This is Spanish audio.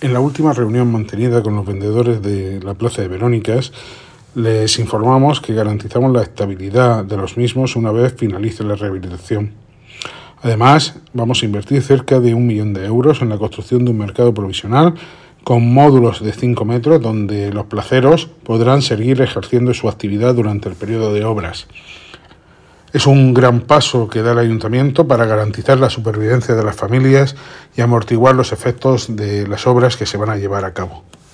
En la última reunión mantenida con los vendedores de la Plaza de Verónicas, les informamos que garantizamos la estabilidad de los mismos una vez finalice la rehabilitación. Además, vamos a invertir cerca de 1 millón de euros en la construcción de un mercado provisional con módulos de 5 metros donde los placeros podrán seguir ejerciendo su actividad durante el periodo de obras. Es un gran paso que da el Ayuntamiento para garantizar la supervivencia de las familias y amortiguar los efectos de las obras que se van a llevar a cabo.